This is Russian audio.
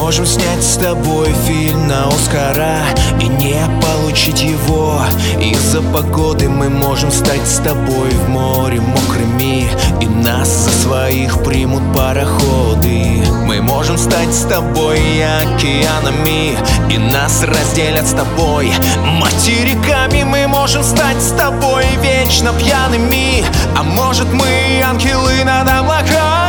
можем снять с тобой фильм на Оскара и не получить его. Из-за погоды мы можем стать с тобой в море мокрыми, и нас за своих примут пароходы. Мы можем стать с тобой океанами, и нас разделят с тобой материками. Мы можем стать с тобой вечно пьяными, а может мы ангелы над облаками.